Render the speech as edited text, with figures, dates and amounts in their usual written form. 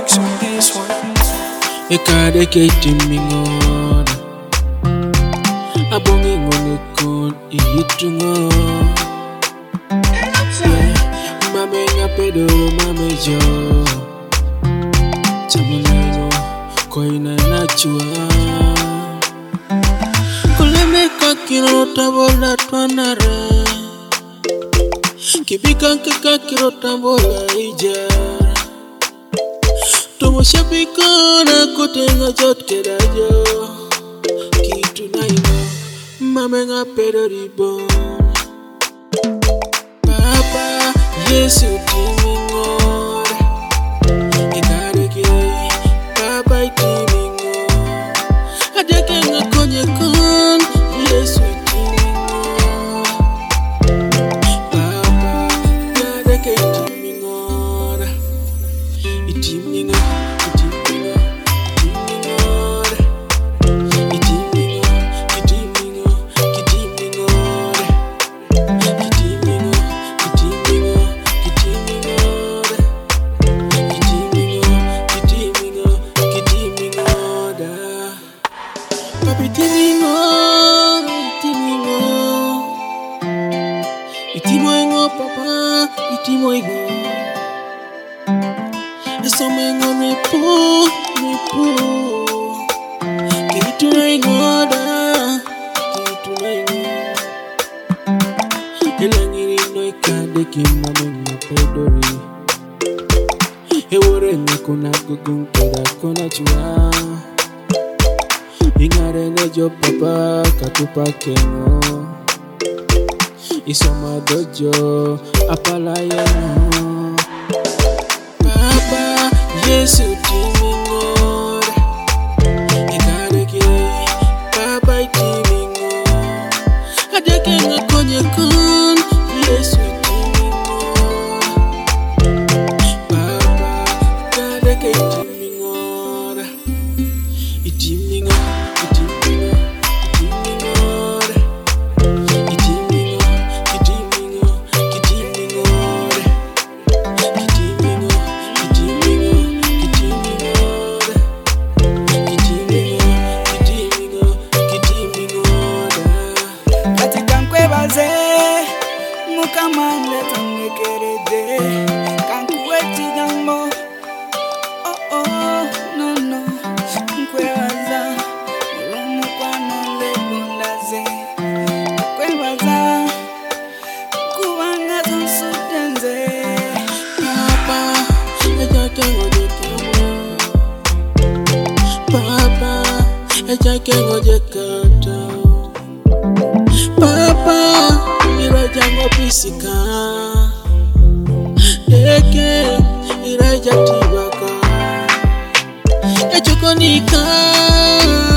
lyrics on this one. Ekade keitimingon abongi ngongekon iyitungo mame ngapedo mame jo chamuneno koina nachua kuleme kakirota bola twanare kibika kakirota bola ija Tomo shabikona kutenga jote dajo Kitu naima mame nga pedo ribon Papa Yesu timingor Ikade kiri Papa itimingor Adeke nga konye kon Yesu timingor Papa Adeke itimingor Itimingor Itimoingo papa, itimoingo Esomengo mipu Kitunaingo da Kitunaingo Elangiri no ikade kimamengo pedori Ewore ngakuna gugung peda kona chua Ingare nejo papa katupa kengo Isoma dojo apalayano Papa Yesu timingor Ikade kiri Papa itimingor Adeke ngakonye kon Yesu timingor Papa Kadeke itimingor Itimingor Mukamande tangekerede kankuweti gambo no nkwebaza rumukwanole bundaze nkwebaza kubanga zonsudenze Papa ejake ngojekamo Papa ejake ngojekata Papa irajango pisika Eke irajatibaka Echokonika